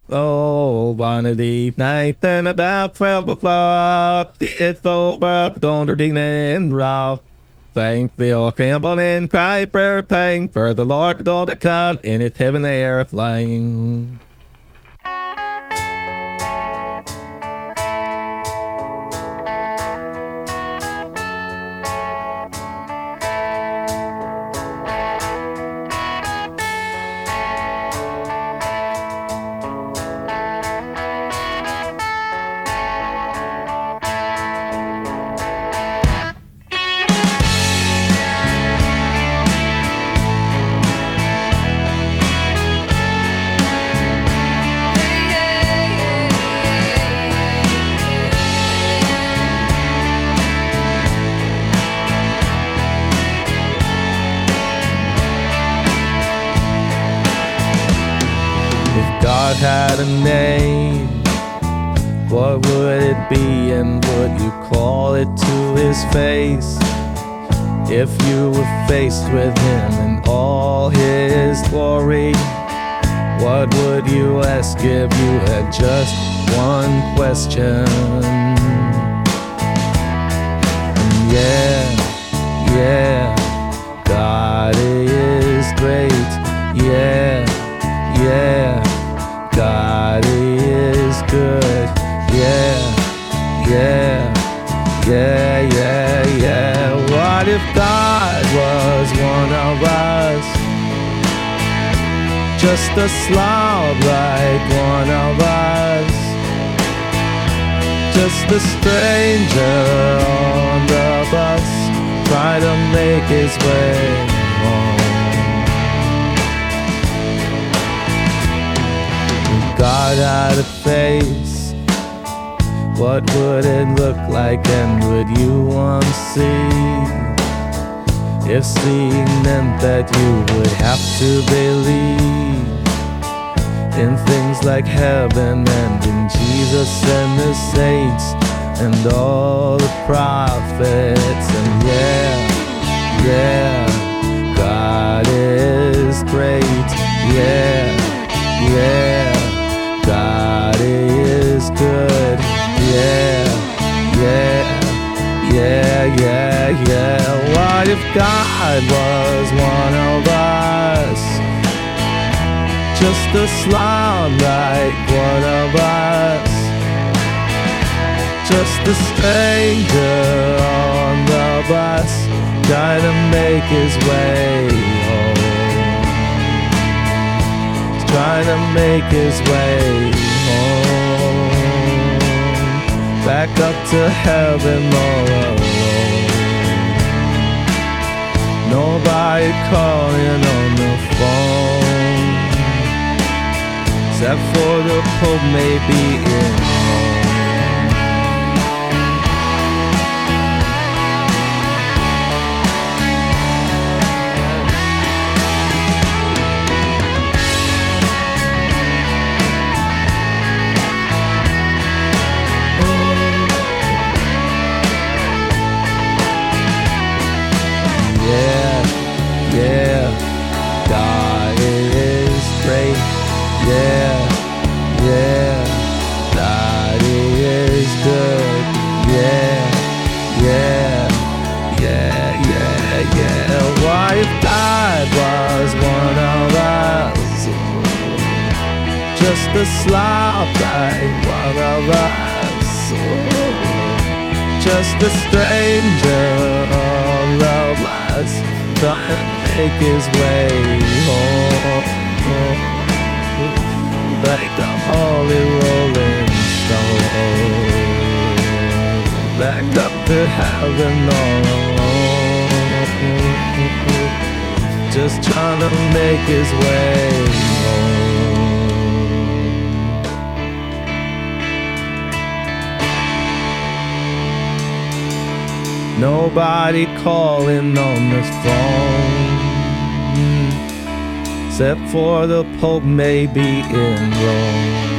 Oh, one of the night and about 12 o'clock, it's over, don't and rock. Thank the Campbell and cry prayer playing for the Lord all the cloud in its heaven air flying. If God had a name, what would it be, and would you call it to his face? If you were faced with him in all his glory, what would you ask if you had just one question? And yeah, God is great. Yeah, God is good. Yeah. What if God was one of us? Just a slob like one of us. Just a stranger on the bus, trying to make his way home. If God had a face, what would it look like, and would you want to see? If seeing meant that you would have to believe in things like heaven and in Jesus and the saints and all the prophets. And yeah, God is great. Yeah, God is good. Yeah. What if God was one of us? Just a slob like one of us. Just a stranger on the bus, trying to make his way home. He's trying to make his way home. Back up to heaven all alone. Nobody calling on the phone, except for the Pope maybe in Rome. Yeah, God is great. Yeah, God is good. Yeah. What if God was one of us? Just a slob like one of us. Just a stranger on the bus, trying to make his way home. Like the holy rolling stone, back up to heaven all alone, just trying to make his way home. Nobody calling on the phone, except for the Pope maybe in Rome.